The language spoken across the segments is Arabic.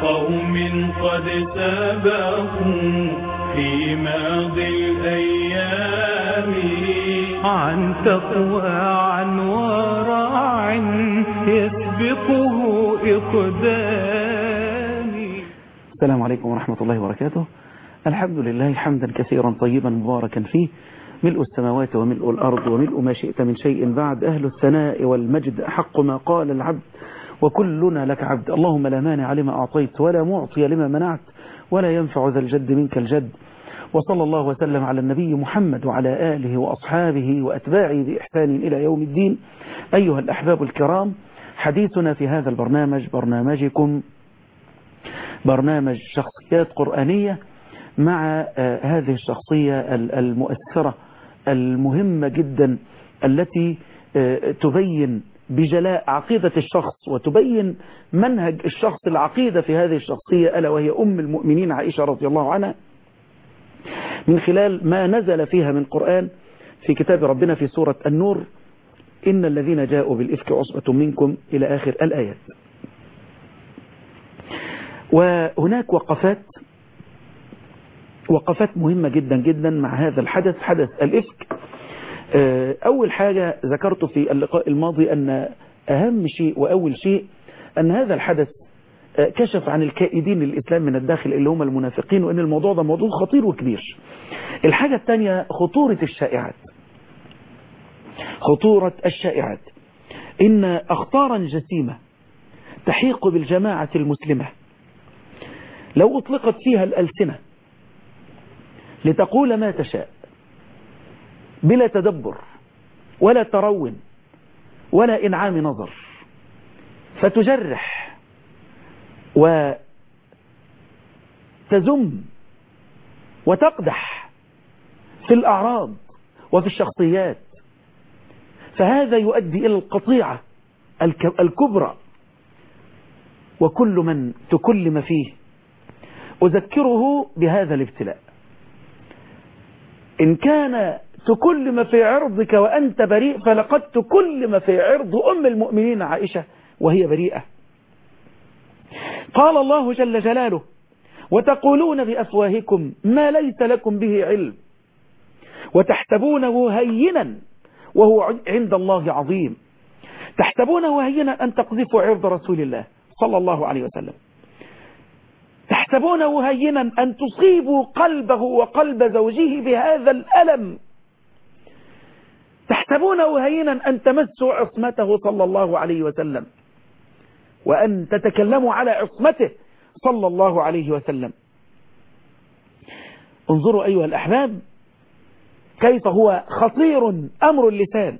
قوم قد سبقوا في ماضي الأيام عن تقوى عن ورع يسبقه إقدامي. السلام عليكم ورحمة الله وبركاته. الحمد لله حمدا كثيرا طيبا مباركا فيه، ملء السماوات وملء الأرض وملء ما شئت من شيء بعد، أهل الثناء والمجد أحق ما قال العبد وكلنا لك عبد. اللهم لا مانع لما أعطيت ولا معطي لما منعت ولا ينفع ذا الجد منك الجد. وصلى الله وسلم على النبي محمد وعلى آله وأصحابه وأتباعه بإحسان إلى يوم الدين. أيها الأحباب الكرام، حديثنا في هذا البرنامج برنامجكم برنامج شخصيات قرآنية، مع هذه الشخصية المؤثرة المهمة جدا التي تبين بجلاء عقيدة الشخص وتبين منهج الشخص العقيدة في هذه الشخصية، ألا وهي أم المؤمنين عائشة رضي الله عنها، من خلال ما نزل فيها من قرآن في كتاب ربنا في سورة النور: إن الذين جاءوا بالإفك عصبة منكم إلى آخر الآيات. وهناك وقفات مهمة جدا جدا مع هذا الحدث، حدث الإفك. أول حاجة ذكرت في اللقاء الماضي أن أهم شيء وأول شيء أن هذا الحدث كشف عن الكائدين للإسلام من الداخل اللي هم المنافقين، وأن الموضوع ده موضوع خطير وكبير. الحاجة الثانية خطورة الشائعات، إن أخطارا جسيمة تحيق بالجماعة المسلمة لو أطلقت فيها الألسنة لتقول ما تشاء بلا تدبر ولا ترون ولا إنعام نظر، فتجرح وتذم وتقدح في الأعراض وفي الشخصيات، فهذا يؤدي إلى القطيعة الكبرى. وكل من تكلم فيه أذكره بهذا الابتلاء: إن كان تكلم في عرضك وأنت بريء، فلقد تكلم في عرض أم المؤمنين عائشة وهي بريئة. قال الله جل جلاله: وتقولون بأفواهكم ما ليس لكم به علم وتحسبونه هينا وهو عند الله عظيم. تحسبونه هينا أن تقذفوا عرض رسول الله صلى الله عليه وسلم، تحسبونه هينا أن تصيبوا قلبه وقلب زوجه بهذا الألم، تحسبونه هينا أن تمسوا عصمته صلى الله عليه وسلم وأن تتكلموا على عصمته صلى الله عليه وسلم. انظروا أيها الأحباب كيف هو خطير أمر اللسان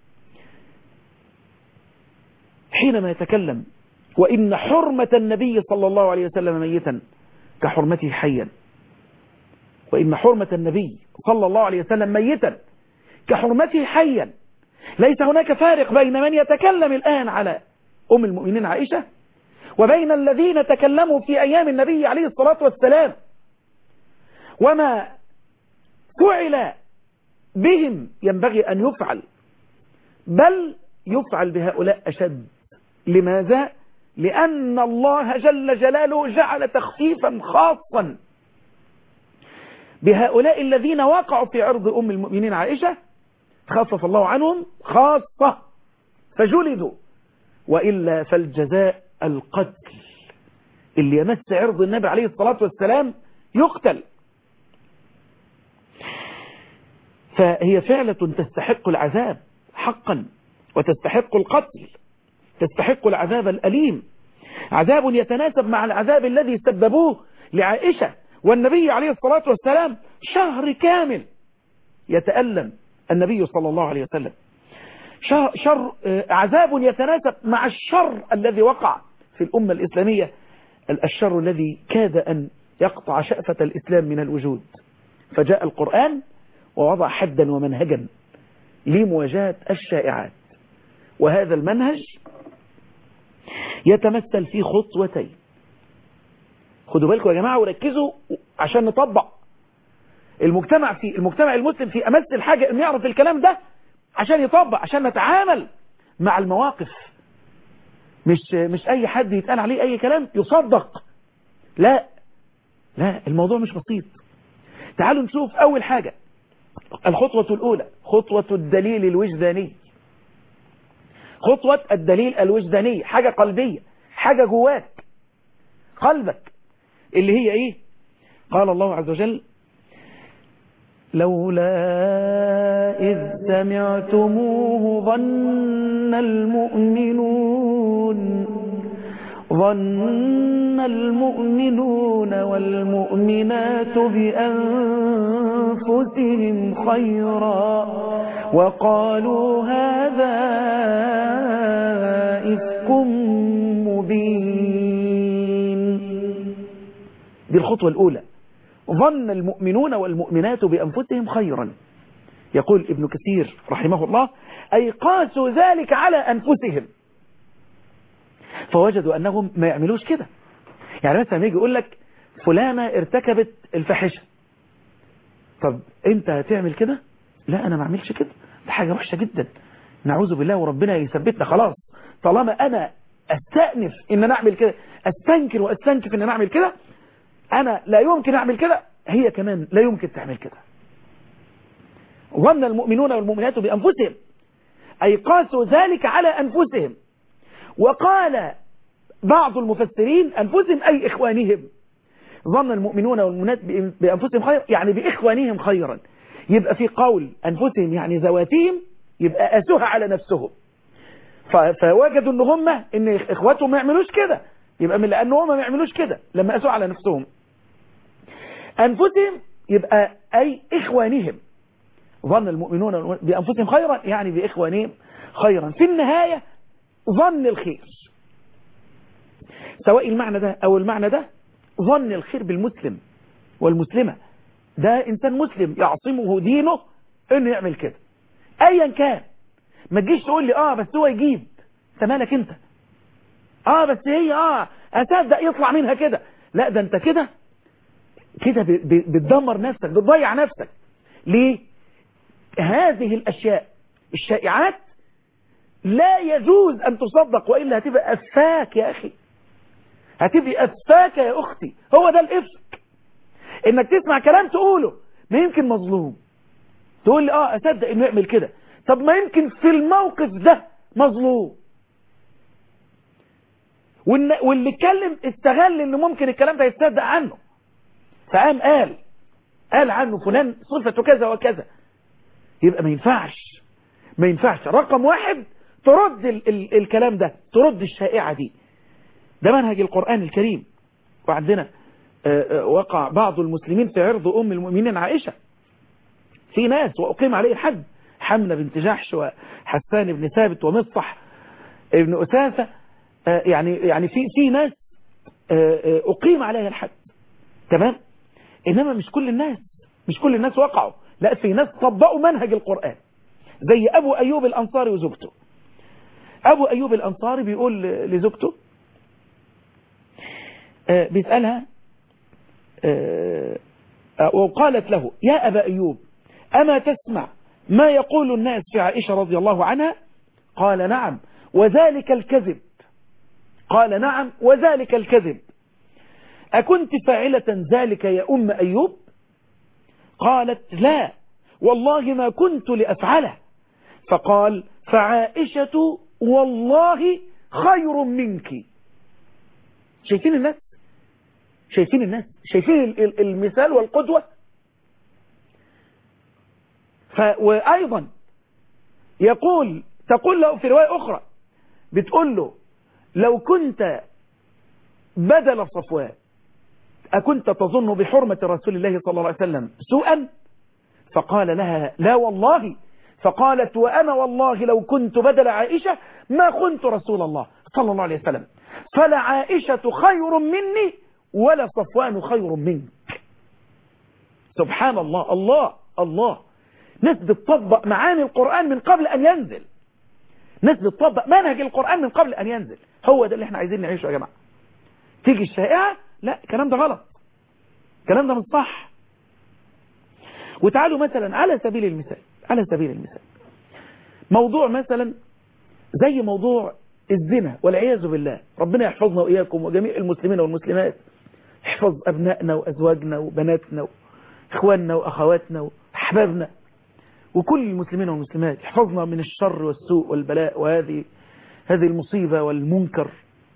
حينما يتكلم: وإن حرمة النبي صلى الله عليه وسلم ميتا كحرمته حيا. وإن حرمة النبي صلى الله عليه وسلم ميتا كحرمته حيا. ليس هناك فارق بين من يتكلم الآن على أم المؤمنين عائشة وبين الذين تكلموا في أيام النبي عليه الصلاة والسلام، وما فعل بهم ينبغي أن يفعل، بل يفعل بهؤلاء أشد. لماذا؟ لأن الله جل جلاله جعل تخفيفا خاصا بهؤلاء الذين وقعوا في عرض أم المؤمنين عائشة، خفف الله عنهم خاصة فجلدوا، وإلا فالجزاء القتل. اللي يمس عرض النبي عليه الصلاة والسلام يقتل. فهي فعلة تستحق العذاب حقا، وتستحق القتل، تستحق العذاب الأليم، عذاب يتناسب مع العذاب الذي سببوه لعائشة والنبي عليه الصلاة والسلام. شهر كامل يتألم النبي صلى الله عليه وسلم، عذاب يتناسب مع الشر الذي وقع في الأمة الإسلامية، الشر الذي كاد أن يقطع شأفة الإسلام من الوجود. فجاء القرآن ووضع حدا ومنهجا لمواجهة الشائعات، وهذا المنهج يتمثل في خطوتين. خدوا بالكم يا جماعة وركزوا عشان نطبق. المجتمع المسلم في أمس الحاجة أن يعرف الكلام ده عشان يطبق، عشان نتعامل مع المواقف. مش أي حد يتقال عليه أي كلام يصدق لا الموضوع مش بسيط. تعالوا نشوف أول حاجة، الخطوة الأولى خطوة الدليل الوجداني. خطوة الدليل الوجداني حاجة قلبية، حاجة جواك قلبك، اللي هي ايه؟ قال الله عز وجل: لولا إذ سمعتموه ظن المؤمنون والمؤمنات بأنفسهم خيرا وقالوا هذا إفك مبين. دي الخطوة الأولى، ظن المؤمنون والمؤمنات بأنفسهم خيرا. يقول ابن كثير رحمه الله: أي قاسوا ذلك على أنفسهم فوجدوا أنهم ما يعملوش كده. يعني مثلا يجي يقول لك فلانة ارتكبت الفاحشة، طب انت هتعمل كده؟ لا انا ما اعملش كده، ده حاجة وحشة جدا، نعوذ بالله وربنا يثبتنا. خلاص طالما انا استأنف ان انا اعمل كده، استنكر واستنكف ان انا اعمل كده، انا لا يمكن اعمل كده، هي كمان لا يمكن تعمل كده. ظن المؤمنون والمؤمنات بأنفسهم أي قاسوا ذلك على أنفسهم. وقال بعض المفسرين أنفسهم أي إخوانهم. ظن المؤمنون والمؤمنات بأنفسهم خيرا يعني بإخوانهم خيرا. يبقى في قول أنفسهم يعني ذواتهم، يبقى قاسوها على نفسهم، فوجدوا ان هم ان اخواتهم ما يعملوش كده، يبقى من لأنه هم ما يعملوش كده لما قاسوا على نفسهم. أنفسهم يبقى أي إخوانهم. ظن المؤمنون بأنفسهم خيرا يعني بإخوانهم خيرا. في النهاية ظن الخير، سواء المعنى ده أو المعنى ده، ظن الخير بالمسلم والمسلمة. ده إنسان مسلم يعصمه دينه إنه يعمل كده أيا كان. ما تجيش تقول لي بس هو يجيب، انت مالك انت؟ بس هي أصدق يطلع منها كده. لا ده انت كده بتدمر نفسك، بتضيع نفسك. ليه؟ هذه الأشياء الشائعات لا يجوز أن تصدق، وإلا هتبقى أفاك يا أخي، هتبقى أفاك يا أختي. هو ده الإفك، إنك تسمع كلام تقوله، ما يمكن مظلوم تقول لي أصدق إنه يعمل كده، طب ما يمكن في الموقف ده مظلوم، واللي اتكلم استغل إنه ممكن الكلام ده يتصدق عنه، فقام قال عنه فلان صفته كذا وكذا. يبقى ما ينفعش رقم واحد ترد الكلام ده، ترد الشائعة دي. ده منهج القرآن الكريم. وعندنا وقع بعض المسلمين في عرض أم المؤمنين عائشة، في ناس وأقيم عليه الحد، حمنة بنت جحش وحسان بن ثابت ومصطح ابن أساسة، يعني في ناس أقيم عليها الحد، تمام. إنما مش كل الناس وقعوا، لا في ناس طبقوا منهج القرآن، زي أبو أيوب الأنصاري وزوجته. أبو أيوب الأنصاري بيقول لزوجته، بيسألها وقالت له: يا أبا أيوب أما تسمع ما يقول الناس في عائشة رضي الله عنها؟ قال: نعم وذلك الكذب. قال: نعم وذلك الكذب. أكنت فاعلة ذلك يا أم أيوب؟ قالت: لا والله ما كنت لأفعله. فقال: فعائشة والله خير منك. شايفين الناس؟ شايفين المثال والقدوة. وأيضا تقول له في رواية أخرى، بتقول له: لو كنت بدل صفوان أكنت تظن بحرمة رسول الله صلى الله عليه وسلم سوءا؟ فقال لها: لا والله. فقالت: وأنا والله لو كنت بدل عائشة ما كنت رسول الله صلى الله عليه وسلم، فلا عائشة خير مني ولا صفوان خير منك. سبحان الله. الله ناس بتطبق معاني القرآن من قبل أن ينزل، ناس بتطبق منهج القرآن من قبل أن ينزل. هو ده اللي احنا عايزين نعيشه يا جماعة. تيجي الشائعة، لا الكلام ده غلط، الكلام ده مش صح. وتعالوا مثلا على سبيل المثال موضوع مثلا زي موضوع الزنا والعياذ بالله، ربنا يحفظنا وإياكم وجميع المسلمين والمسلمات. احفظ أبنائنا وأزواجنا وبناتنا وإخواننا وأخواتنا وأحبابنا وكل المسلمين والمسلمات. احفظنا من الشر والسوء والبلاء وهذه المصيبة والمنكر،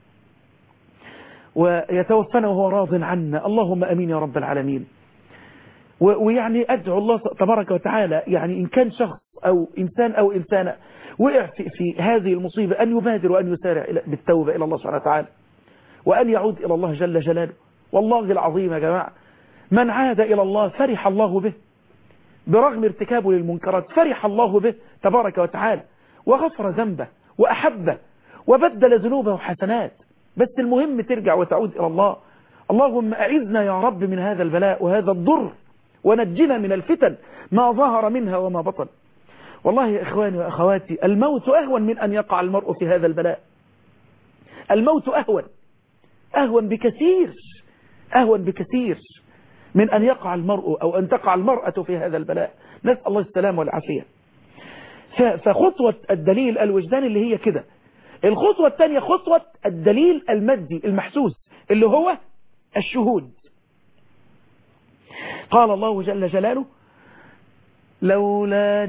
ويتوفنا وهو راض عنا. اللهم أمين يا رب العالمين. ويعني أدعو الله تبارك وتعالى يعني إن كان شخص أو إنسان أو إنسانة وقع في هذه المصيبة أن يبادر وأن يسارع بالتوبة إلى الله سبحانه وتعالى وأن يعود إلى الله جل جلاله. والله العظيم يا جماعة من عاد إلى الله فرح الله به برغم ارتكابه للمنكرات، فرح الله به تبارك وتعالى وغفر ذنبه وأحبه وبدل ذنوبه حسنات. بس المهم ترجع وتعود إلى الله. اللهم أعذنا يا رب من هذا البلاء وهذا الضر ونجنا من الفتن ما ظهر منها وما بطن. والله يا إخواني وأخواتي الموت أهون من أن يقع المرء في هذا البلاء. الموت أهون بكثير من أن يقع المرء أو أن تقع المرأة في هذا البلاء. نسأل الله السلام والعافية. فخطوة الدليل الوجداني اللي هي كده. الخطوة الثانية خطوة الدليل المادي المحسوس اللي هو الشهود. قال الله جل جلاله لولا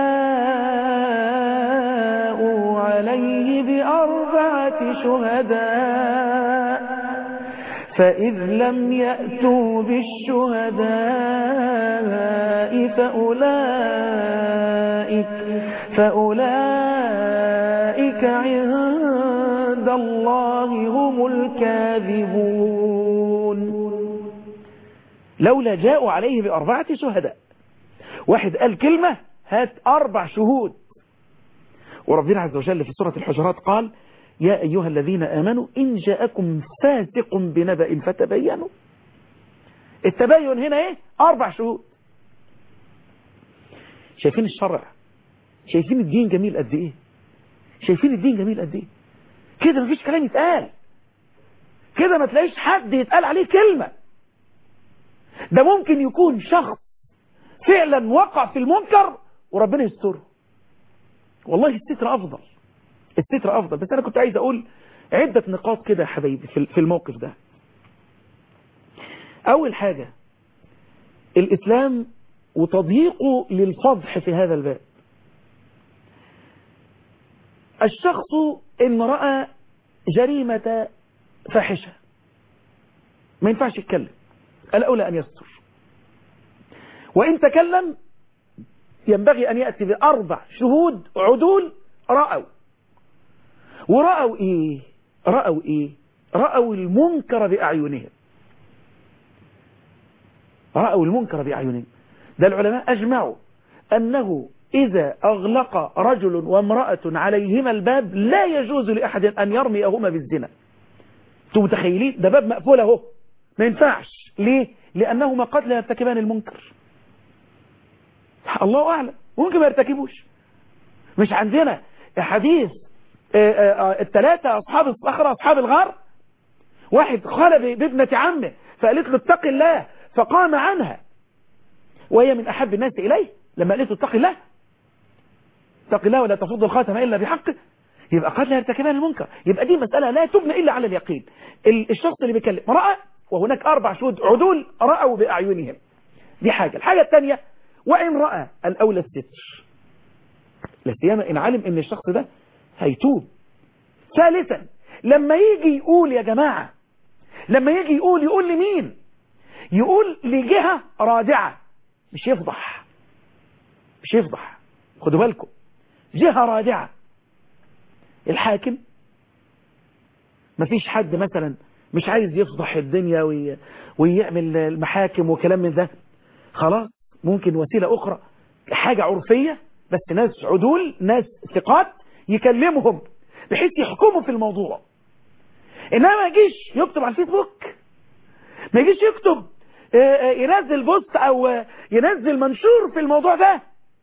جاءوا عليه بأربعة شهداء فإذ لم يأتوا بالشهداء فأولئك عند الله هم الكاذبون. لولا جاءوا عليه بأربعة شهداء. واحد قال كلمة هات 4 شهود. وربنا عز وجل في سورة الحجرات قال يا أيها الذين آمنوا إن جاءكم فاسق بنبأ فتبينوا. التبين هنا ايه؟ 4 شهود. شايفين الشرع؟ شايفين الدين جميل قد ايه؟ كده مفيش كلام يتقال، كده ما تلاقيش حد يتقال عليه كلمة. ده ممكن يكون شخص فعلا وقع في المنكر وربنا يستره. والله الستر أفضل. بس أنا كنت عايز أقول عدة نقاط كده يا حبايبي في الموقف ده. أول حاجة الإسلام وتضييقه للفضح في هذا الباب. الشخص إن رأى جريمة فاحشة ما ينفعش يتكلم، الأولى أن يستر. وإن تكلم ينبغي أن يأتي ب4 شهود عدول رأوا. ورأوا إيه؟ رأوا المنكر بأعينهم. ده العلماء أجمعوا أنه إذا أغلق رجل وامرأة عليهما الباب لا يجوز لأحد أن يرميهما بالزنا. انتم متخيلين؟ ده باب مقفول اهو، ما ينفعش. ليه؟ لأنهما قد لا يرتكبان المنكر. الله أعلم، ممكن ما يرتكبوش. مش عندنا حديث 3 أصحاب الصخرة أصحاب الغار، واحد خال بابنة عمه فقالت له اتق الله فقام عنها وهي من أحب الناس إليه. لما قالت له اتق الله ولا تفض الخاتم إلا بحقه، يبقى قد لا يرتكبان المنكر. يبقى دي مسألة لا تبنى إلا على اليقين. الشخص اللي بيكلم رأى، وهناك 4 شهود عدول رأوا بأعينهم. دي حاجة. الحاجة الثانية وإن رأى الأولى الستر، لا سيما إن علم إن الشخص ده هيتوب. ثالثا لما يجي يقول يا جماعة، يقول لمين؟ يقول لجهة رادعة، مش يفضح. خدوا بالكم، جهة رادعة. الحاكم، مفيش حد مثلا مش عايز يفضح الدنيا ويعمل المحاكم وكلام من ده، خلاص ممكن وسيلة أخرى، حاجة عرفية بس ناس عدول، ناس ثقات يكلمهم بحيث يحكموا في الموضوع. إنما ما يجيش يكتب على الفيسبوك، ما يجيش يكتب ينزل بوست أو ينزل منشور في الموضوع ده.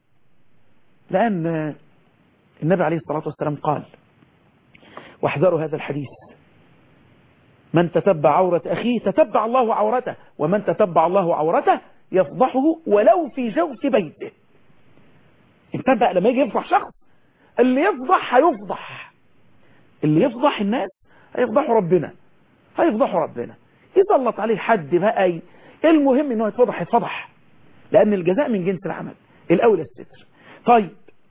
لأن النبي عليه الصلاة والسلام قال، واحذروا هذا الحديث، من تتبع عورة أخيه تتبع الله عورته، ومن تتبع الله عورته يفضحه ولو في جوف بيته. انتبه لما يجي يفضح شخص، اللي يفضح هيفضح، اللي يفضح الناس هيفضحوا ربنا. يسلط عليه حد بقى المهم انه يتفضح، لان الجزاء من جنس العمل، الاولى الستر. طيب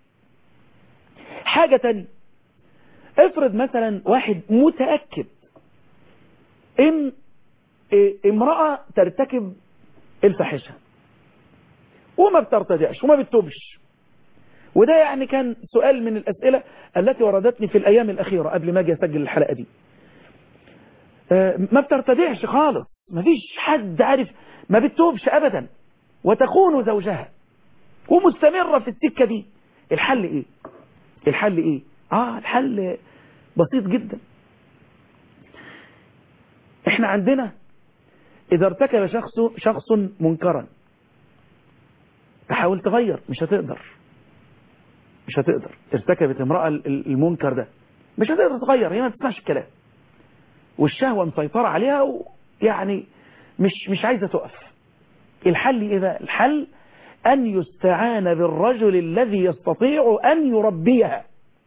حاجة تانية، افرض مثلا واحد متأكد ان امرأة ترتكب الفاحشة وما بترتدعش وما بتتوبش، وده يعني كان سؤال من الأسئلة التي وردتني في الأيام الأخيرة قبل ما أجي أسجل الحلقة دي. ما بترتدعش خالص، ما فيش حد عارف، ما بتتوبش أبدا، وتخون زوجها ومستمرة في السكة دي. الحل إيه؟ الحل إيه؟ الحل بسيط جدا. إحنا عندنا إذا ارتكب شخص منكرا، تحاول تغير، مش هتقدر. ارتكبت امرأة المنكر ده، مش هتقدر تغير، هي ما بتسمعش الكلام والشهوة مسيطرة عليها، ويعني مش عايزة تقف. الحل ايه بقى؟ الحل ان يستعان بالرجل الذي يستطيع ان يربيها.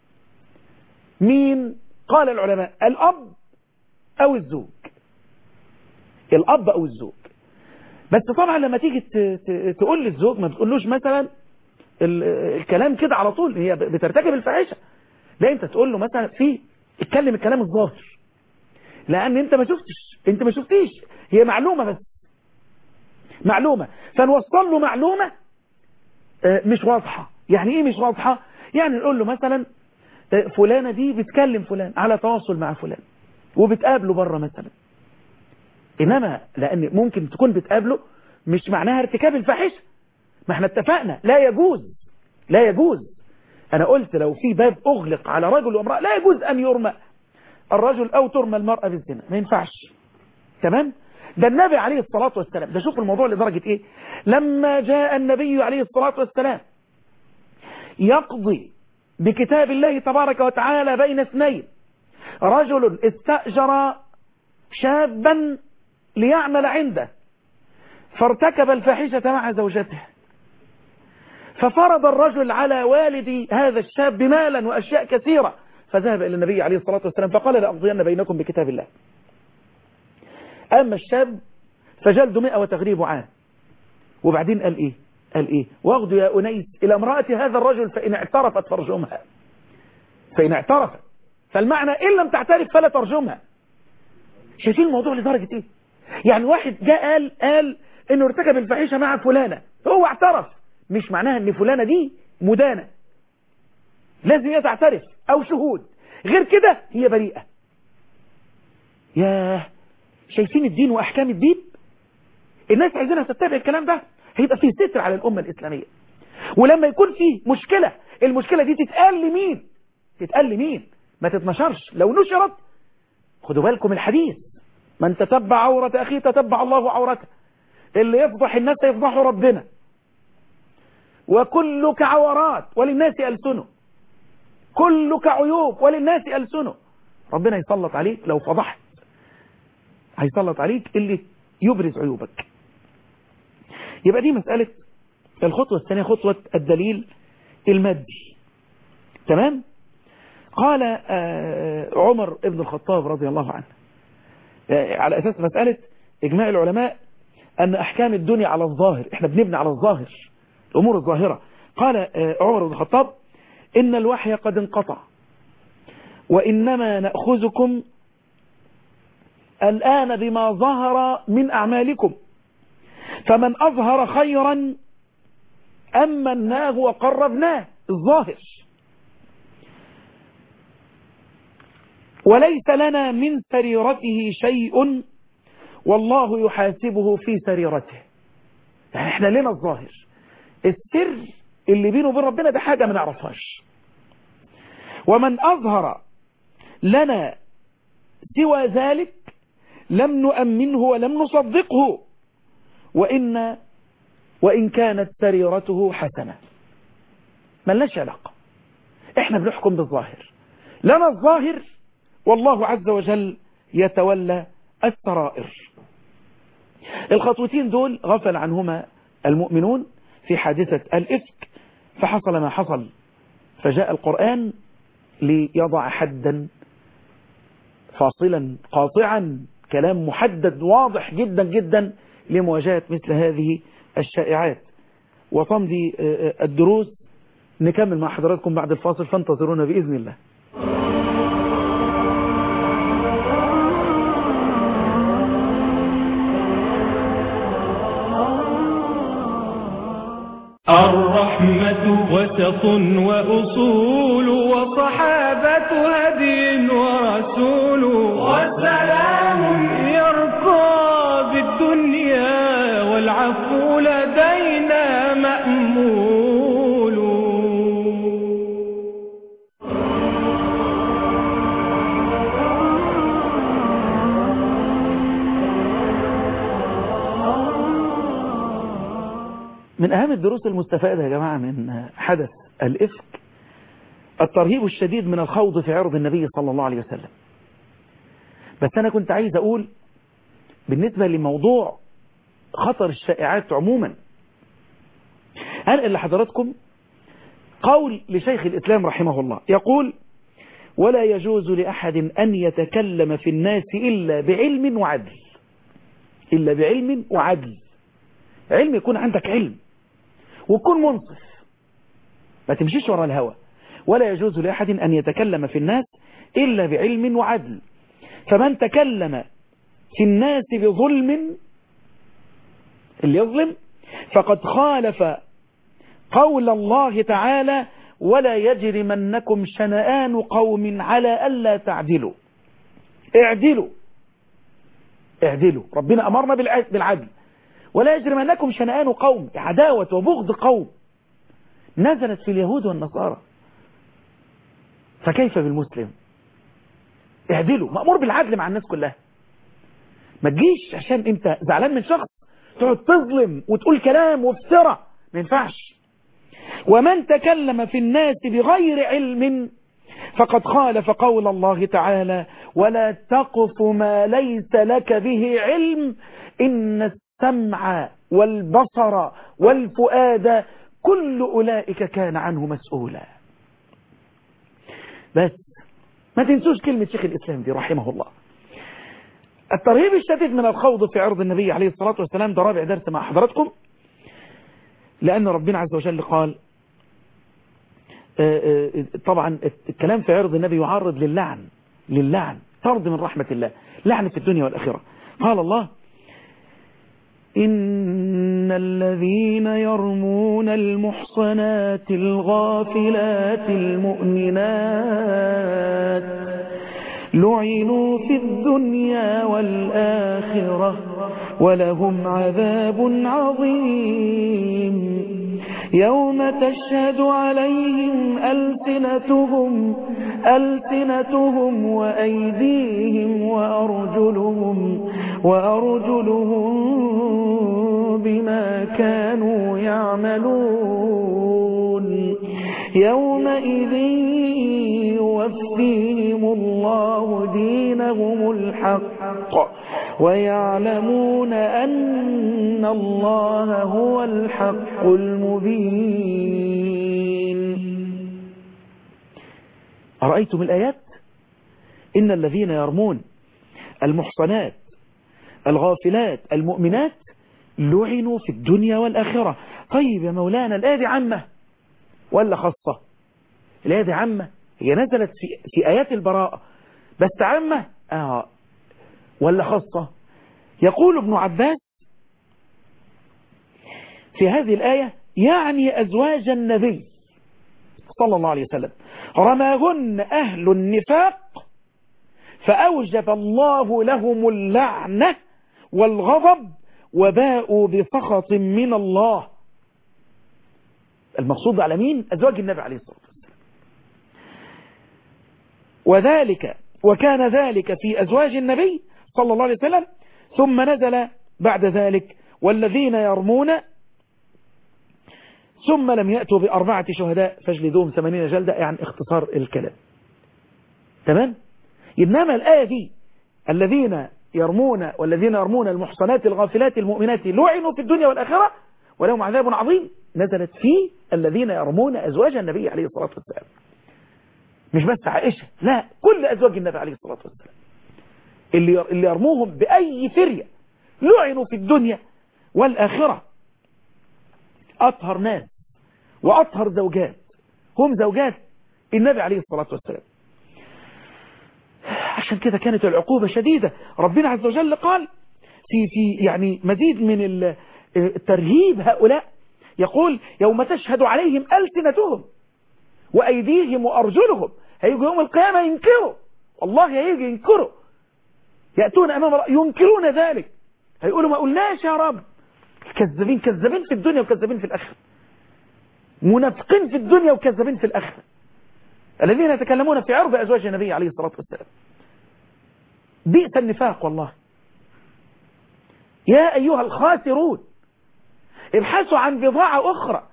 مين؟ قال العلماء الاب او الزوج. الاب او الزوج. بس طبعا لما تيجي تقول للزوج، ما بتقولوش مثلا الكلام كده على طول، هي بترتكب الفاحشه، لا انت تقول له مثلا اتكلم الكلام الظاهر، لان انت ما شفتيش، هي معلومه، بس معلومه، فنوصل له معلومه مش واضحه. يعني ايه مش واضحه؟ يعني نقول له مثلا فلانه دي بتكلم فلان على تواصل مع فلان وبتقابله بره مثلا، انما لان ممكن تكون بتقابله مش معناها ارتكاب الفاحشه، ما احنا اتفقنا لا يجوز. انا قلت لو في باب اغلق على رجل وامرأة لا يجوز ان يرمى الرجل او ترمى المرأة بالزنا، ما ينفعش. تمام؟ ده النبي عليه الصلاة والسلام، ده شوف الموضوع لدرجة ايه، لما جاء النبي عليه الصلاة والسلام يقضي بكتاب الله تبارك وتعالى بين اثنين، رجل استأجر شابا ليعمل عنده فارتكب الفاحشة مع زوجته، ففرض الرجل على والد هذا الشاب مالا وأشياء كثيرة، فذهب إلى النبي عليه الصلاة والسلام فقال لأقضين بينكم بكتاب الله. أما الشاب فجلد 100 وتغريب عام. وبعدين قال إيه؟ واغدوا يا أنيس إلى امرأة هذا الرجل فإن اعترفت فارجمها. فإن اعترفت، فالمعنى إن لم تعترف فلا ترجمها. شايفين الموضوع لدرجة إيه؟ يعني واحد جاء قال إنه ارتكب الفاحشة مع فلانة، هو اعترف، مش معناها ان فلانة دي مدانة، لازم هي تعترف او شهود، غير كده هي بريئة. ياه، شايفين الدين واحكام الدين؟ الناس عايزينها تتبع الكلام ده، هيبقى فيه ستر على الامة الاسلامية. ولما يكون فيه مشكلة، المشكلة دي تتقال لمين؟ ما تتنشرش. لو نشرت، خدوا بالكم الحديث، من تتبع عورة اخيه تتبع الله عورته، اللي يفضح الناس يفضحه ربنا، وكلك عورات وللناس ألسنه، كلك عيوب وللناس ألسنه. ربنا يسلط عليك لو فضحت، هيسلط عليك اللي يبرز عيوبك. يبقى دي مسألة. الخطوة الثانية خطوة الدليل المادي. تمام؟ قال عمر ابن الخطاب رضي الله عنه، على أساس مسألة إجماع العلماء أن أحكام الدنيا على الظاهر، إحنا بنبني على الظاهر، الأمور الظاهرة. قال عمر بن الخطاب إن الوحي قد انقطع، وإنما نأخذكم الآن بما ظهر من أعمالكم، فمن أظهر خيرا أمناه وقربناه، الظاهر، وليس لنا من سريرته شيء والله يحاسبه في سريرته. يعني احنا لنا الظاهر، السر اللي بينه وبين ربنا ده حاجة ما نعرفهاش. ومن أظهر لنا سوى ذلك لم نؤمنه ولم نصدقه، وإن كانت سريرته حسنة. ملناش علاقة، احنا بنحكم بالظاهر، لنا الظاهر والله عز وجل يتولى السرائر. الخطوتين دول غفل عنهما المؤمنون في حادثة الإفك، فحصل ما حصل، فجاء القرآن ليضع حدا فاصلا قاطعا كلام محدد واضح جدا جدا لمواجهة مثل هذه الشائعات وتمضي الدروس. نكمل مع حضراتكم بعد الفاصل، فانتظرونا بإذن الله. الرحمة وسط وأصول وصحابة هدي ورسول والسلام يرقى بالدنيا والعفو لدينا مأمول. من أهم الدروس المستفادة يا جماعة من حدث الإفك الترهيب الشديد من الخوض في عرض النبي صلى الله عليه وسلم. بس أنا كنت عايز أقول بالنسبة لموضوع خطر الشائعات عموما، هنقل لحضراتكم قول لشيخ الإسلام رحمه الله يقول: ولا يجوز لأحد أن يتكلم في الناس إلا بعلم وعدل. إلا بعلم وعدل. علم، يكون عندك علم وكن منصف، ما تمشيش وراء الهوى. ولا يجوز لأحد أن يتكلم في الناس إلا بعلم وعدل، فمن تكلم في الناس بظلم، اللي يظلم، فقد خالف قول الله تعالى: ولا يجرمنكم شنآن قوم على ألا تعدلوا. اعدلوا، اعدلوا. ربنا أمرنا بالعدل. ولا يجرمنكم شنآن قوم، عداوة وبغض قوم نزلت في اليهود والنصارى، فكيف بالمسلم؟ اعدلوا، مأمور بالعدل مع الناس كلها. ما تجيش عشان انت زعلان من شخص تقعد تظلم وتقول كلام وافتراء، ما ينفعش. ومن تكلم في الناس بغير علم فقد خالف قول الله تعالى: ولا تقف ما ليس لك به علم إن السمع والبصر والفؤاد كل أولئك كان عنه مسؤولا. بس ما تنسوش كلمة شيخ الإسلام دي رحمه الله. الترهيب الشديد من الخوض في عرض النبي عليه الصلاة والسلام، ده رابع درس مع حضراتكم، لأن ربنا عز وجل قال طبعا الكلام في عرض النبي يعرض للعن، طرد من رحمة الله، لعن في الدنيا والآخرة. قال الله: إن الذين يرمون المحصنات الغافلات المؤمنات لعنوا في الدنيا والآخرة ولهم عذاب عظيم يوم تشهد عليهم ألسنتهم وأيديهم وأرجلهم بما كانوا يعملون يومئذ يوفيهم الله دينهم الحق ويعلمون أن الله هو الحق المبين. أرأيتم الآيات؟ إن الذين يرمون المحصنات الغافلات المؤمنات لعنوا في الدنيا والآخرة. طيب يا مولانا، الآية دي عامة ولا خاصة؟ الآية دي عامة، هي نزلت في آيات البراءة، بس عامة ولا خاصة؟ يقول ابن عباس في هذه الآية يعني أزواج النبي صلى الله عليه وسلم رماهن أهل النفاق فأوجب الله لهم اللعنة والغضب وباءوا بسخط من الله. المقصود على مين؟ أزواج النبي عليه الصلاة والسلام. وكان ذلك في أزواج النبي صلى الله عليه وسلم، ثم نزل بعد ذلك والذين يرمون ثم لم يأتوا ب4 شهداء فاجلدوهم 80 جلدة، يعني اختصار الكلام. تمام؟ إنما الآية دي الذين يرمون المحصنات الغافلات المؤمنات لعنوا في الدنيا والآخرة ولهم عذاب عظيم، نزلت في الذين يرمون أزواج النبي عليه الصلاة والسلام. مش بس عائشة، لا، كل أزواج النبي عليه الصلاة والسلام. اللي يرموهم بأي فرية لعنوا في الدنيا والآخرة. أطهر ناس وأطهر زوجات هم زوجات النبي عليه الصلاة والسلام. عشان كده كانت العقوبة شديدة. ربنا عز وجل قال في يعني مزيد من الترهيب هؤلاء، يقول يوم تشهد عليهم ألسنتهم وأيديهم وأرجلهم. هيجوا يوم القيامة ينكروا، والله هيجي ينكروا، يأتون أمام الله ينكرون ذلك، هيقولوا ما قلناش يا رب. كذابين، كذابين في الدنيا وكذابين في الآخرة، منافقين في الدنيا وكذابين في الآخرة، الذين يتكلمون في عرض أزواج النبي عليه الصلاة والسلام. بئس النفاق والله. يا أيها الخاسرون ابحثوا عن بضاعة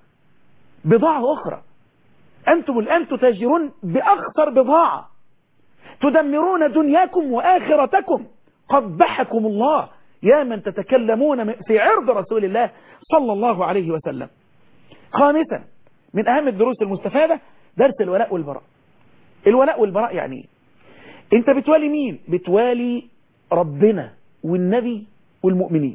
أخرى. أنتم الآن تتاجرون بأخطر بضاعة، تدمرون دنياكم وآخرتكم، قبحكم الله يا من تتكلمون في عرض رسول الله صلى الله عليه وسلم. خامسا من أهم الدروس المستفادة درس الولاء والبراء. الولاء والبراء يعني انت بتوالي مين؟ بتوالي ربنا والنبي والمؤمنين.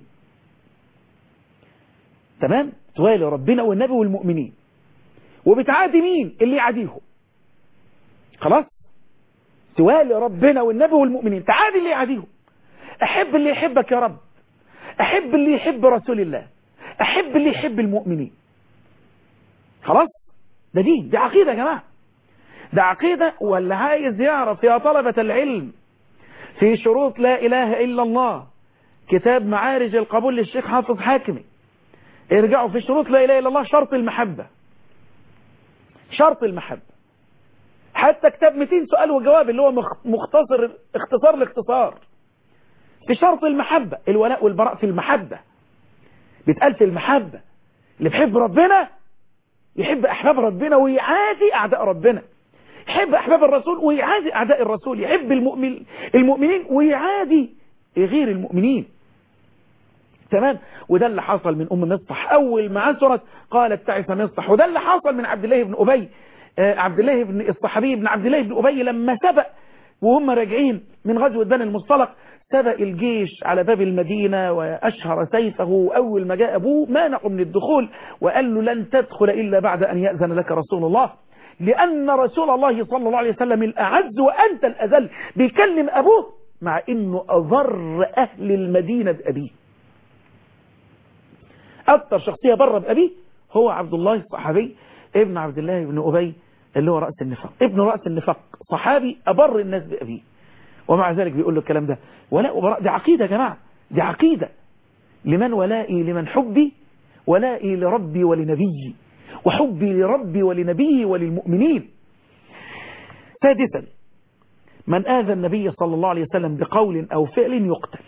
تمام؟ توالي ربنا والنبي والمؤمنين، وبتعادي مين؟ اللي يعاديهم. خلاص؟ توالي ربنا والنبي والمؤمنين، تعادي اللي يعاديهم. احب اللي يحبك يا رب، احب اللي يحب رسول الله، احب اللي يحب المؤمنين. خلاص؟ ده دي عقيدة يا جماعة، ده عقيدة. واللي عايز يعرف يا طلبة العلم في شروط لا إله إلا الله، كتاب معارج القبول للشيخ حافظ حاكمي، ارجعوا في شروط لا إله إلا الله شرط المحبة. شرط المحبة، حتى كتاب 200 سؤال وجواب اللي هو اختصار الاختصار في شرط المحبة. الولاء والبراء في المحبة، بيتقال في المحبة. اللي بيحب ربنا يحب أحباب ربنا ويعادي أعداء ربنا، يحب أحباب الرسول ويعادي أعداء الرسول، يحب المؤمنين ويعادي غير المؤمنين. تمام؟ وده اللي حصل من مصطح أول ما عثرت قالت تعس مصطح. وده اللي حصل من عبد الله بن أبي، عبد الله بن الصحابي بن عبد الله بن أبي، لما سبق وهم راجعين من غزوة بني المصطلق، سبق الجيش على باب المدينة وأشهر سيفه. أول ما جاء أبوه مانعه من الدخول وقال له لن تدخل إلا بعد أن يأذن لك رسول الله، لأن رسول الله صلى الله عليه وسلم الأعز وأنت الأذل. بيكلم أبوه مع أنه أضر أهل المدينة بأبيه. أكثر شخصية بر بأبيه هو عبد الله الصحابي ابن عبد الله بن أبي اللي هو رأس النفاق، ابن رأس النفاق، صحابي أبر الناس بأبيه، ومع ذلك بيقول له الكلام ده. ولاء وبراء دي عقيدة يا جماعة، دي عقيدة. لمن ولائي؟ لمن حبي، ولائي لربي ولنبيي، وحبي لربي ولنبيه وللمؤمنين. سادسا من آذى النبي صلى الله عليه وسلم بقول أو فعل يقتل.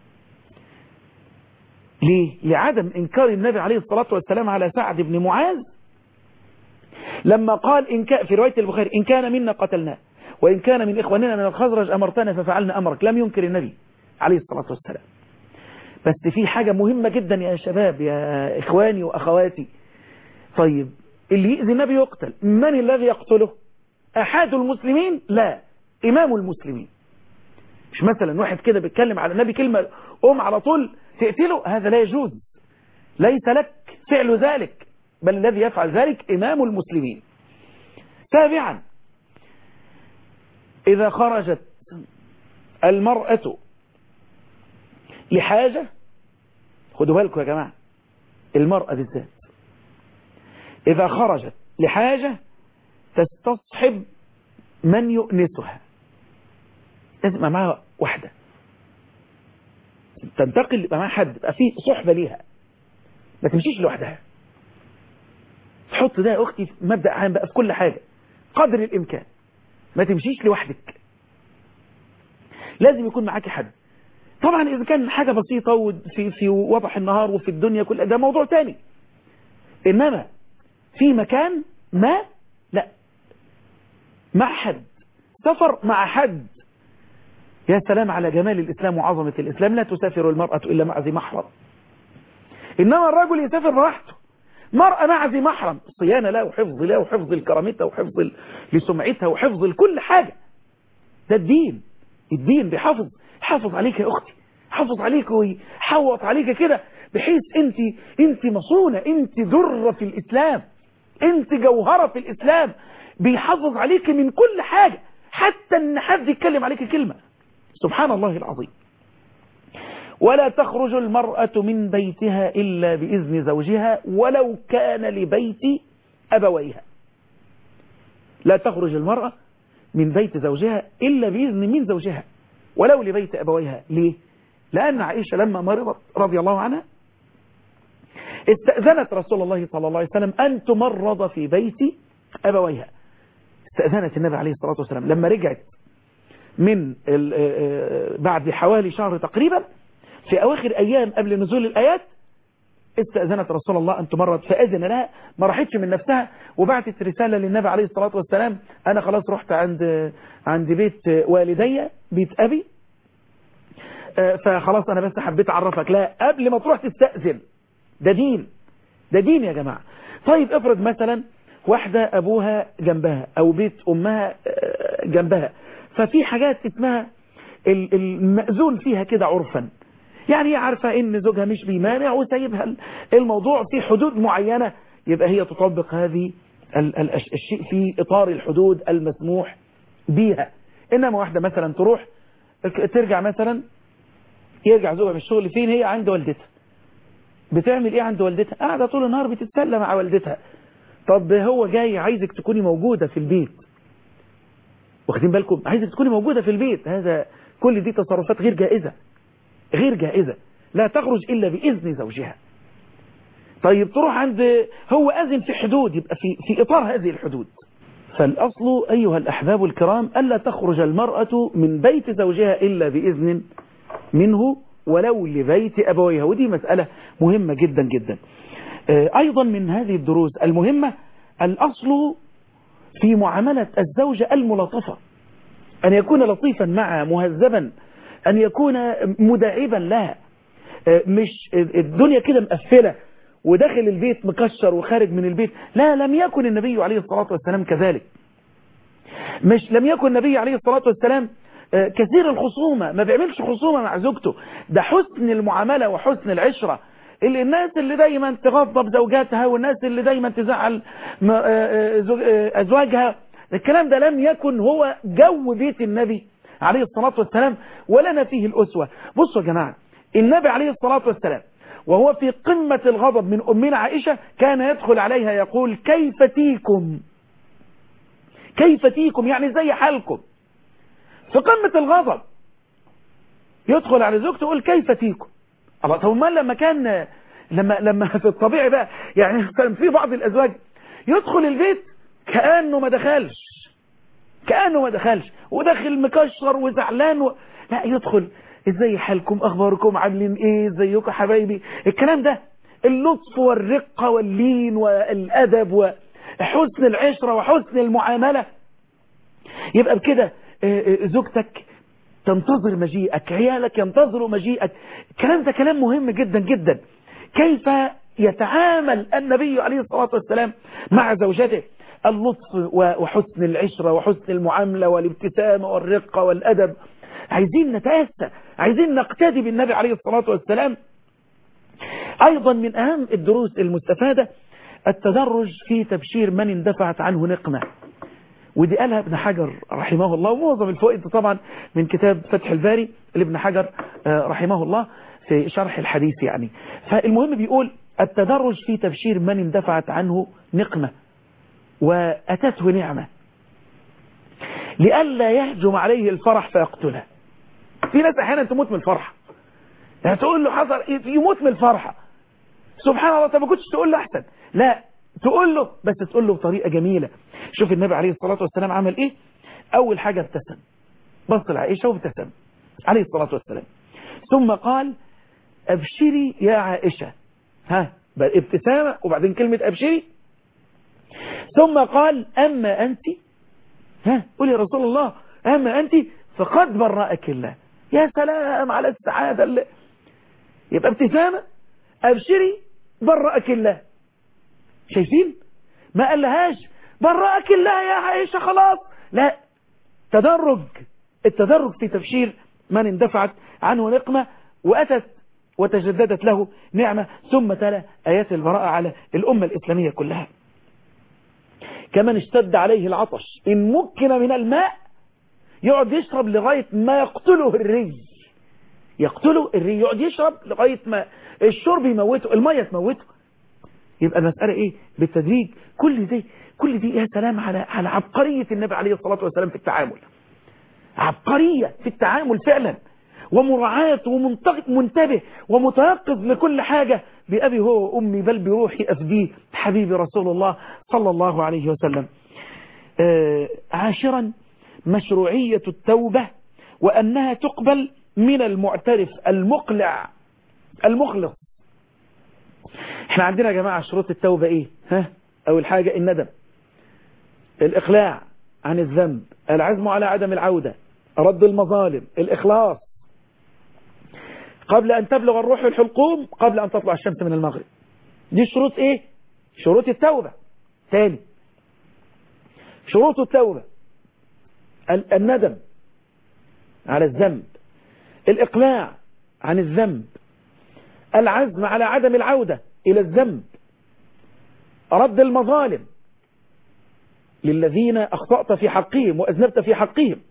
ليه؟ لعدم إنكار النبي عليه الصلاة والسلام على سعد بن معاذ لما قال في رواية البخاري إن كان منا قتلناه وإن كان من إخواننا من الخزرج أمرتنا ففعلنا أمرك. لم ينكر النبي عليه الصلاة والسلام. بس في حاجة مهمة جدا يا شباب يا إخواني وأخواتي. طيب اللي يؤذي النبي يقتل، من الذي يقتله؟ أحد المسلمين؟ لا، إمام المسلمين. مش مثلا واحد كده بيتكلم على النبي كلمة على طول تقتله، هذا لا يجوز، ليس لك فعل ذلك، بل الذي يفعل ذلك إمام المسلمين. سابعا إذا خرجت المرأة لحاجة، خدوا بالكم يا جماعة، المرأة بالذات إذا خرجت لحاجة تستصحب من يؤنسها، لازم معها واحدة تنتقل، يبقى معها حد، يبقى فيه صحبة ليها، ما تمشيش لوحدها. تحط ده يا أختي في مبدأ عام بقى في كل حاجة قدر الإمكان، ما تمشيش لوحدك، لازم يكون معاكي حد. طبعا إذا كان حاجة بسيطة وفي وضح النهار وفي الدنيا كل ده موضوع تاني، إنما في مكان ما لا، مع حد، سفر مع حد. يا سلام على جمال الإسلام وعظمة الإسلام، لا تسافر المرأة إلا مع ذي محرم، إنما الرجل يسافر براحته، مرأة مع ذي محرم، صيانة له وحفظ له وحفظ لكرامتها وحفظ لسمعتها وحفظ لكل حاجة. ده الدين، الدين بيحافظ حافظ عليك يا أختي، حافظ عليك ويحوط عليك كده، بحيث انت مصونة، انت درة في الإسلام، انت جوهرة في الإسلام، بيحافظ عليك من كل حاجة، حتى ان حد يتكلم عليك كلمة. سبحان الله العظيم. ولا تخرج المرأة من بيتها إلا بإذن زوجها ولو كان لبيت أبويها. لا تخرج المرأة من بيت زوجها إلا بإذن من زوجها ولو لبيت أبويها. ليه؟ لأن عائشة لما مرضت رضي الله عنها استأذنت رسول الله صلى الله عليه وسلم أن تمرض في بيت أبويها. استأذنت النبي عليه الصلاة والسلام لما رجعت من بعد حوالي شهر تقريبا، في أواخر أيام قبل نزول الآيات، استأذنت رسول الله أن تمرض، فأذن لها، ما راحتش من نفسها، وبعتت رسالة للنبي عليه الصلاة والسلام: أنا خلاص رحت عند بيت والدي، بيت أبي، فخلاص أنا بس حبيت أعرفك. لا، قبل ما تروح تستأذن. ده دين، ده دين يا جماعة. طيب افرض مثلا واحدة أبوها جنبها أو بيت أمها جنبها، ففي حاجات اسمها المأذون فيها كده عرفا، يعني هي عارفة ان زوجها مش بيمانع وسايبها الموضوع في حدود معينة، يبقى هي تطبق هذه الشيء في إطار الحدود المسموح بيها. إنما واحدة مثلا تروح ترجع مثلا، يرجع زوجها من الشغل، فين هي؟ عند والدتها. بتعمل ايه عند والدتها؟ قاعدة طول النهار بتتسلى مع والدتها. طب هو جاي عايزك تكوني موجودة في البيت، واخدين بالكم؟ عايزك تكوني موجودة في البيت. هذا كل دي تصرفات غير جائزة، غير جائزة. لا تخرج إلا بإذن زوجها. طيب تروح عند هو أذن في حدود، يبقى في إطار هذه الحدود. فالأصل أيها الأحباب الكرام ألا تخرج المرأة من بيت زوجها إلا بإذن منه ولو لبيت أبويها، ودي مسألة مهمة جدا جدا. أيضا من هذه الدروس المهمة الأصل في معاملة الزوجة الملاطفة، أن يكون لطيفا معها، مهذبا، أن يكون مداعبا لها، مش الدنيا كده مقفلة وداخل البيت مكشر وخارج من البيت. لا، لم يكن النبي عليه الصلاة والسلام كذلك. لم يكن النبي عليه الصلاة والسلام كثير الخصومة، ما بيعملش خصومة مع زوجته. ده حسن المعاملة وحسن العشرة. الناس اللي دايما تغضب زوجاتها والناس اللي دايما تزعل أزواجها، الكلام ده لم يكن هو جو بيت النبي عليه الصلاة والسلام، ولنا فيه الأسوة. بصوا يا جماعة، النبي عليه الصلاة والسلام وهو في قمة الغضب من أمنا عائشة كان يدخل عليها يقول: كيف تيكم؟ كيف تيكم يعني زي حالكم. في قمة الغضب يدخل على زوجته يقول: كيف تيكم؟ الله. طب ما لما في الطبيعي بقى، يعني كان في بعض الأزواج يدخل البيت كأنه ما دخلش وداخل مكشر وزعلان لا، يدخل: ازاي حالكم، اخباركم، عاملين ايه، ازيكم حبايبي. الكلام ده اللطف والرقة واللين والادب وحسن العشرة وحسن المعاملة. يبقى بكده زوجتك تنتظر مجيئك، عيالك ينتظروا مجيئك. الكلام ده كلام مهم جدا جدا. كيف يتعامل النبي عليه الصلاة والسلام مع زوجته؟ اللطف وحسن العشرة وحسن المعاملة والابتسامة والرقة والأدب. عايزين نتأسى، عايزين نقتدي بالنبي عليه الصلاة والسلام. أيضا من أهم الدروس المستفادة التدرج في تبشير من اندفعت عنه نقمة، ودي قالها ابن حجر رحمه الله، ومعظم الفوائد طبعا من كتاب فتح الباري لابن حجر رحمه الله في شرح الحديث يعني. فالمهم بيقول: التدرج في تبشير من اندفعت عنه نقمة وأتته نعمة لئلا يهجم عليه الفرح فيقتله. في ناس احيانا تموت من الفرحة، يعني تقول له حصل ايه، يموت من الفرحة. سبحان الله. طب ما كنتش تقول له احسن؟ لا، تقول له، بس تقول له بطريقة جميلة. شوف النبي عليه الصلاة والسلام عمل ايه. اول حاجة ابتسم، بص لعائشة وابتسم عليه الصلاة والسلام، ثم قال: ابشري يا عائشة. ابتسامة وبعدين كلمة ابشري، ثم قال: اما انت، قول يا رسول الله، اما انت فقد برأك الله. يا سلام على السعادة اللي يبقى ابتسامة، ابشري، برأك الله. شايفين؟ ما قالهاش برأك الله يا عائشة خلاص، لا، تدرج. التدرج في تبشير من اندفعت عنه نقمة وأتت وتجددت له نعمة، ثم تلا آيات البراءة على الأمة الإسلامية كلها. كمن اشتد عليه العطش إن مكن من الماء يقعد يشرب لغاية ما يقتله الري، يقتله الري، يقعد يشرب لغاية ما الشرب يموته، المية تموته. يبقى المسألة إيه؟ بالتدريج. كل دي يا سلام على عبقرية النبي عليه الصلاة والسلام في التعامل، عبقرية في التعامل فعلا، ومراعاة ومنتبه ومتيقظ لكل حاجة، بأبي هو وأمي بل بروحي أفديه حبيبي رسول الله صلى الله عليه وسلم. عاشرا مشروعية التوبة، وأنها تقبل من المعترف المقلع المخلص. احنا عندنا يا جماعة شروط التوبة ايه؟ أول حاجة الندم، الإقلاع عن الذنب، العزم على عدم العودة، رد المظالم، الإخلاص، قبل أن تبلغ الروح الحلقوم، قبل أن تطلع الشمس من المغرب. دي شروط ايه؟ شروط التوبة. ثاني شروط التوبة الندم على الذنب، الإقلاع عن الذنب، العزم على عدم العودة إلى الذنب، رد المظالم للذين أخطأت في حقهم وأذنبت في حقهم،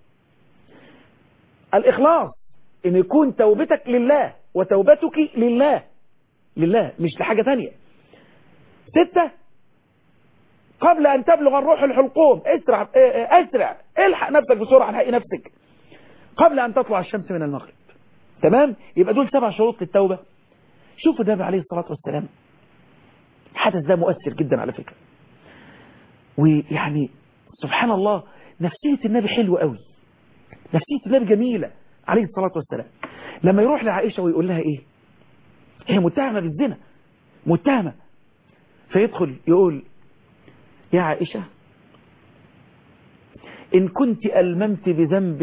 الإخلاص إن يكون توبتك لله وتوبتك لله مش لحاجة تانية. 6 قبل أن تبلغ الروح الحلقوم، أسرع الحق نفسك بسرعة، الحق نفسك قبل أن تطلع الشمس من المغرب. تمام؟ يبقى دول 7 شروط للتوبة. شوفوا النبي عليه الصلاة والسلام، الحدث ده مؤثر جدا على فكرة، ويعني سبحان الله نفسية النبي حلوة قوي، نفسية النبي جميلة عليه الصلاة والسلام. لما يروح لعائشة ويقول لها ايه، هي متهمة بالزنا، متهمة، فيدخل يقول يا عائشة إن كنت ألممت بذنب،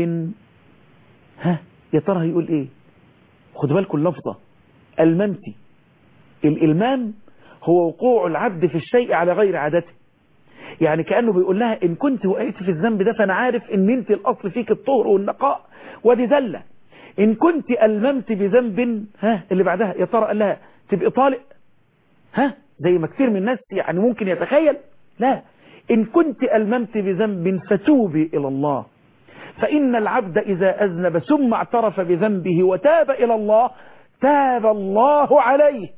يا ترى هيقول ايه؟ خدوا بالكم اللفظة ألممت. الإلمام هو وقوع العبد في الشيء على غير عادته، يعني كأنه بيقول لها إن كنت وقعت في الذنب ده فأنا عارف إن أنت الأصل فيك الطهر والنقاء ودي ذلة. إن كنت ألممت بذنب، اللي بعدها يا ترى قال لها تبقى طالق، زي ما كثير من الناس يعني ممكن يتخيل، لا، إن كنت ألممت بذنب فتوبي إلى الله، فإن العبد إذا أذنب ثم اعترف بذنبه وتاب إلى الله تاب الله عليه،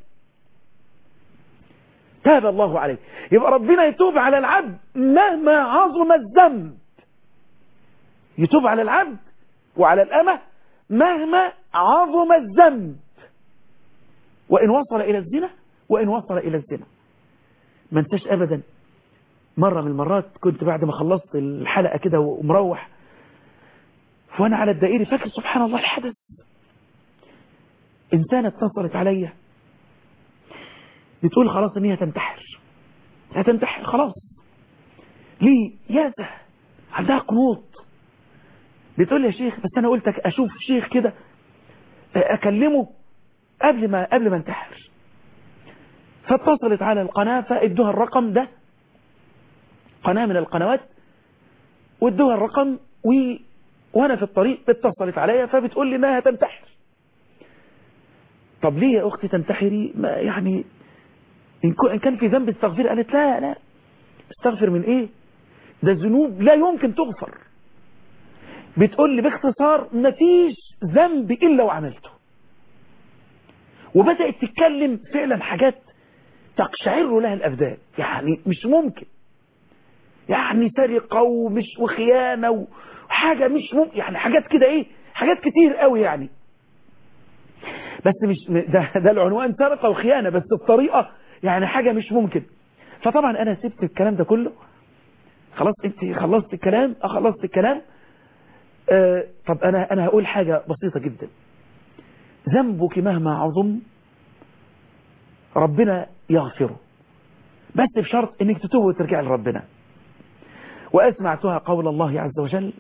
تاب الله عليه. يبقى ربنا يتوب على العبد مهما عظم الذنب، يتوب على العبد وعلى الأمة مهما عظم الذنب، وإن وصل إلى الزنا، وإن وصل إلى الزنا. ما انساش أبدا مرة من المرات كنت بعد ما خلصت الحلقة كده ومروح، وأنا على الدائري فاكر سبحان الله الحدث، إنسانة اتصلت عليا بتقول خلاص ان هي هتنتحر خلاص. ليه؟ ياسه عندها قنوط، بتقول لي يا شيخ بس انا قلت اشوف شيخ كده اكلمه قبل ما انتحر. فاتصلت على القناة فادوها الرقم ده، قناة من القنوات، وادوها الرقم وانا في الطريق اتصلت عليا فبتقول لي انها هتنتحر. طب ليه يا اختي تنتحري؟ ما يعني إن كان في ذنب استغفر. قالت لا استغفر من ايه؟ ده ذنوب لا يمكن تغفر. بتقول لي باختصار مفيش ذنب إلا وعملته. وبدأت تتكلم فعلا حاجات تقشعر لها الأبدان، يعني مش ممكن، يعني سرقة وخيانة وحاجة مش ممكن، يعني حاجات كده ايه، حاجات كتير قوي يعني، بس مش ده العنوان سرقة وخيانة، بس الطريقة يعني حاجة مش ممكن. فطبعا انا سبت الكلام ده كله، خلاص انت خلصت الكلام، خلصت الكلام. طب انا هقول حاجة بسيطة جدا، ذنبك مهما عظم ربنا يغفره، بس بشرط انك تتوب وترجع لربنا. واسمعتها قول الله عز وجل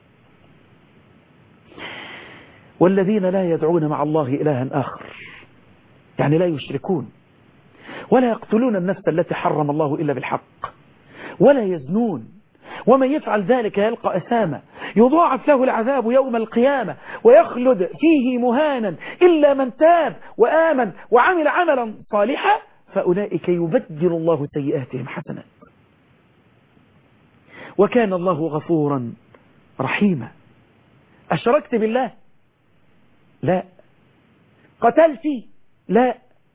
والذين لا يدعون مع الله إلها آخر، يعني لا يشركون، ولا يقتلون النفس التي حرم الله إلا بالحق، ولا يزنون، ومن يفعل ذلك يلقى أثاما يضاعف له العذاب يوم القيامة ويخلد فيه مهانا إلا من تاب وآمن وعمل عملا صالحا فأولئك يبدل الله سيئاتهم حسنات وكان الله غفورا رحيما. أشركت بالله؟ لا. قتلت؟ لا.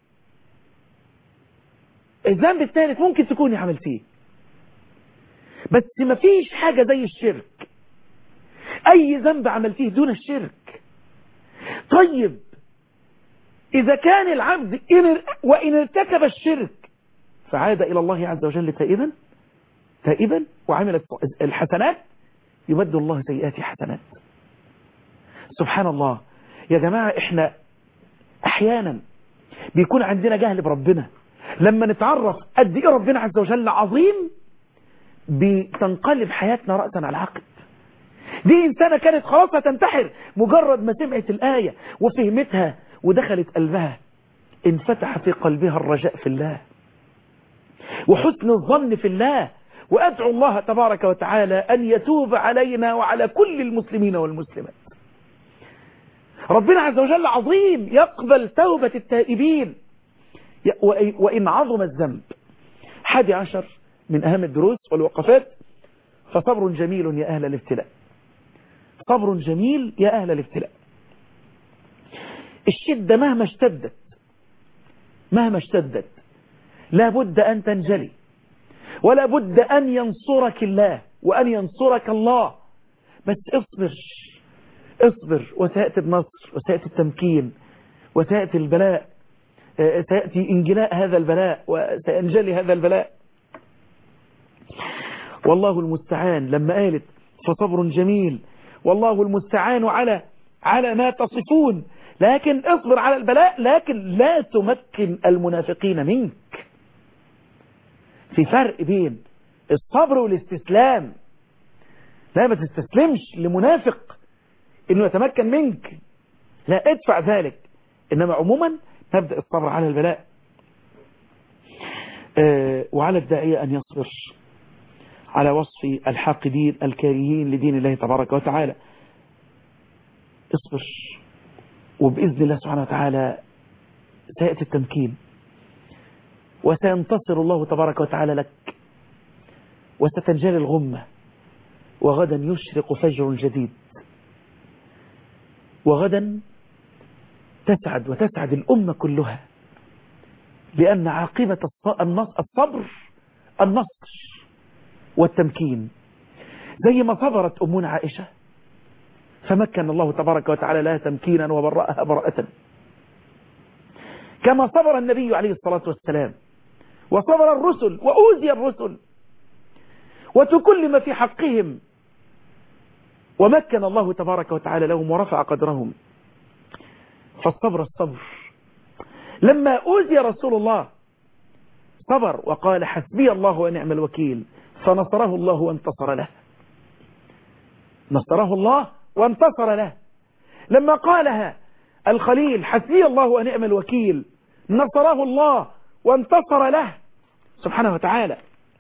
الذنب الثالث ممكن تكوني عملتيه بس ما فيش حاجة زي الشرك. أي ذنب عملتيه دون الشرك. طيب إذا كان العبد وإن ارتكب الشرك فعاد إلى الله عز وجل تائبا وعمل الحسنات يبدل الله سيئات حسنات. سبحان الله يا جماعة. إحنا أحيانا بيكون عندنا جهل بربنا. لما نتعرف قد إيه ربنا عز وجل عظيم بتنقلب حياتنا رأسا على عقب. دي إنسانة كانت خلاص هتنتحر مجرد ما سمعت الآية وفهمتها ودخلت قلبها انفتح في قلبها الرجاء في الله وحسن الظن في الله. وأدعو الله تبارك وتعالى أن يتوب علينا وعلى كل المسلمين والمسلمات. ربنا عز وجل عظيم يقبل توبة التائبين وإن عظم الذنب. 11 من أهم الدروس والوقفات فصبر جميل يا أهل الابتلاء. صبر جميل يا أهل الابتلاء. الشدة مهما اشتدت لا بد أن تنجلي ولا بد أن ينصرك الله وأن ينصرك الله. بس اصبر وسيأتي النصر وسيأتي التمكين وسيأتي البلاء. سيأتي انجلاء هذا البلاء وسينجلي هذا البلاء. والله المستعان لما قالت فصبر جميل والله المستعان على ما تصفون. لكن اصبر على البلاء لكن لا تمكن المنافقين منك. في فرق بين الصبر والاستسلام. لا ما تستسلمش لمنافق انه يتمكن منك. لا ادفع ذلك. انما عموما نبدأ الصبر على البلاء. وعلى الداعية أن يصبر على وصف الحاقدين الكارهين لدين الله تبارك وتعالى. اصبر وبإذن الله سبحانه وتعالى سيأتي التمكين وسينتصر الله تبارك وتعالى لك وستنجلي الغمة. وغدا يشرق فجر جديد وغدا تسعد الأمة كلها لأن عاقبة الصبر النصر والتمكين. زي ما صبرت أمنا عائشة فمكن الله تبارك وتعالى لها تمكينا وبرأها براءة. كما صبر النبي عليه الصلاة والسلام وصبر الرسل وأوذي الرسل وتكلم في حقهم ومكن الله تبارك وتعالى لهم ورفع قدرهم. فالصبر لما أوذي رسول الله صبر وقال حسبي الله ونعم الوكيل فنصره الله وانتصر له. نصره الله وانتصر له. لما قالها الخليل حسبي الله ونعم الوكيل نصره الله وانتصر له سبحانه وتعالى.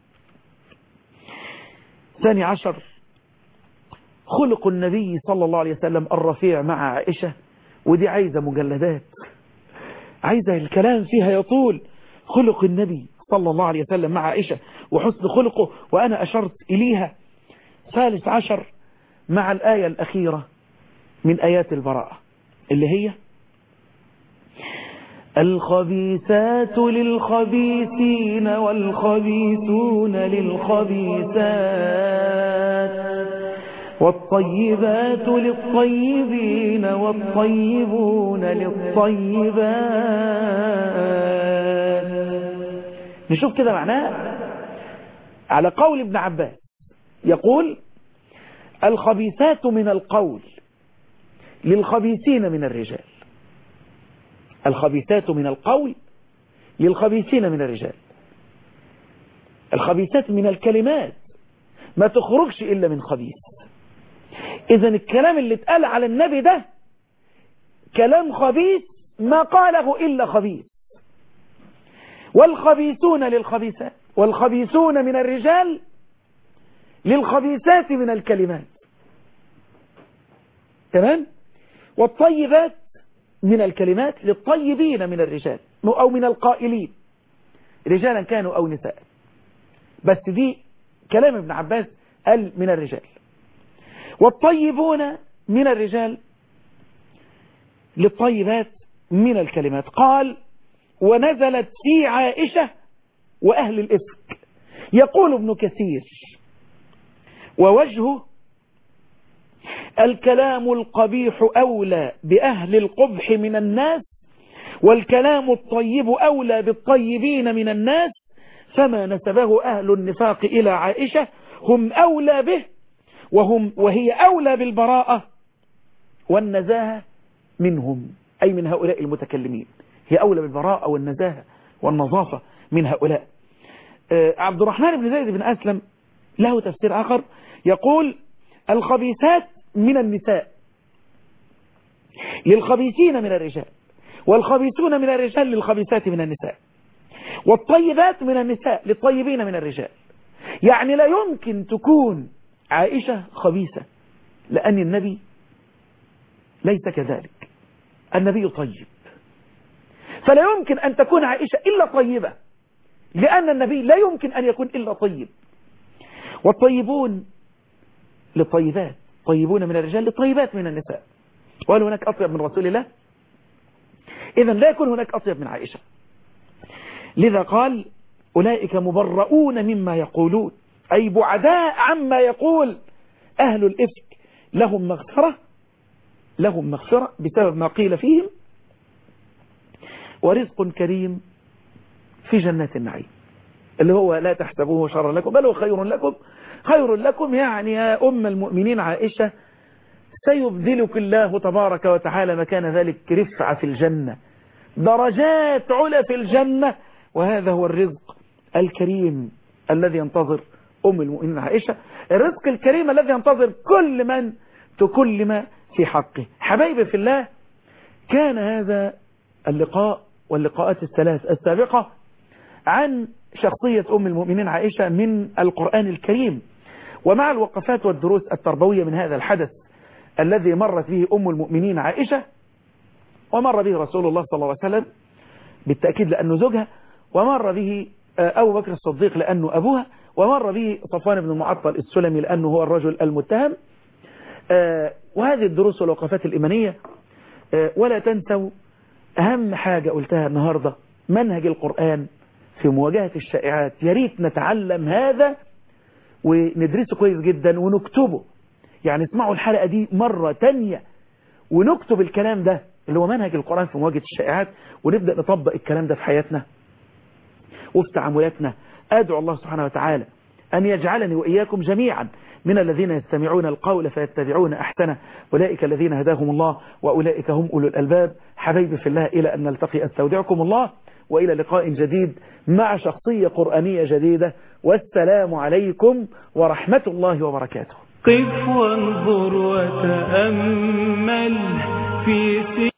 12 خلق النبي صلى الله عليه وسلم الرفيع مع عائشة. ودي عايزة مجلدات، عايزة الكلام فيها يطول. خلق النبي صلى الله عليه وسلم مع عائشة وحسن خلقه وأنا أشرت إليها. 13 مع الآية الأخيرة من آيات البراءة اللي هي الخبيثات للخبيثين والخبيثون للخبيثات والطيبات للطيبين والطيبون للطيبات. نشوف كده معناه على قول ابن عباس يقول الخبيثات من القول للخبيثين من الرجال. الخبيثات من القول للخبيثين من الرجال. الخبيثات من الكلمات ما تخرجش إلا من خبيث. إذا الكلام اللي اتقال على النبي ده كلام خبيث ما قاله إلا خبيث. والخبيثون للخبيثات والخبيثون من الرجال للخبيثات من الكلمات. تمام؟ والطيبات من الكلمات للطيبين من الرجال أو من القائلين رجالا كانوا أو نساء، بس دي كلام ابن عباس قال من الرجال. والطيبون من الرجال للطيبات من الكلمات. قال ونزلت في عائشة وأهل الإفك. يقول ابن كثير ووجهه الكلام القبيح أولى بأهل القبح من الناس، والكلام الطيب أولى بالطيبين من الناس، فما نسبه أهل النفاق إلى عائشة هم أولى به، وهي أولى بالبراءة والنزاهة منهم، أي من هؤلاء المتكلمين، هي أولى بالبراءة والنزاهة والنظافة من هؤلاء. عبد الرحمن بن زيد بن أسلم له تفسير آخر، يقول الخبيثات من النساء للخبيثين من الرجال، والخبيثون من الرجال للخبيثات من النساء، والطيبات من النساء للطيبين من الرجال. يعني لا يمكن تكون عائشة خبيثة، لأن النبي ليس كذلك، النبي طيب، فلا يمكن أن تكون عائشة إلا طيبة، لأن النبي لا يمكن أن يكون إلا طيب. والطيبون للطيبات، طيبون من الرجال للطيبات من النساء. وهل هناك أطيب من رسول الله؟ إذن لا يكون هناك أطيب من عائشة. لذا قال أولئك مبرؤون مما يقولون، أي بعداء عما يقول أهل الإفك، لهم مغفرة بسبب ما قيل فيهم، ورزق كريم في جنات النعيم، اللي هو لا تحسبوه شرا لكم بل هو خير لكم. يعني يا أم المؤمنين عائشة سيبذلك الله تبارك وتعالى مكان ذلك رفعة في الجنة، درجات علا في الجنة، وهذا هو الرزق الكريم الذي ينتظر أم المؤمنين عائشة، الرزق الكريم الذي ينتظر كل من تكلم في حقه. حبايبي في الله، كان هذا اللقاء واللقاءات الثلاث السابقة عن شخصية أم المؤمنين عائشة من القرآن الكريم، ومع الوقفات والدروس التربوية من هذا الحدث الذي مرت به أم المؤمنين عائشة، ومر به رسول الله صلى الله عليه وسلم بالتأكيد لأنه زوجها، ومر به أبو بكر الصديق لأنه أبوها، ومر به صفوان بن المعطل السلمي لأنه هو الرجل المتهم. وهذه الدروس والوقفات الإيمانية. ولا تنسوا أهم حاجة قلتها النهاردة، منهج القرآن في مواجهة الشائعات. يا ريت نتعلم هذا وندرسه كويس جدا ونكتبه، يعني اسمعوا الحلقة دي مرة تانية ونكتب الكلام ده اللي هو منهج القرآن في مواجهة الشائعات، ونبدأ نطبق الكلام ده في حياتنا وفي تعاملاتنا. أدعو الله سبحانه وتعالى أن يجعلني وإياكم جميعا من الذين يستمعون القول فيتبعون أحسنه، أولئك الذين هداهم الله وأولئك هم أولو الألباب. حبايبي في الله، إلى أن نلتقي أستودعكم الله، وإلى لقاء جديد مع شخصية قرآنية جديدة، والسلام عليكم ورحمة الله وبركاته. قف وانظر وتأمل في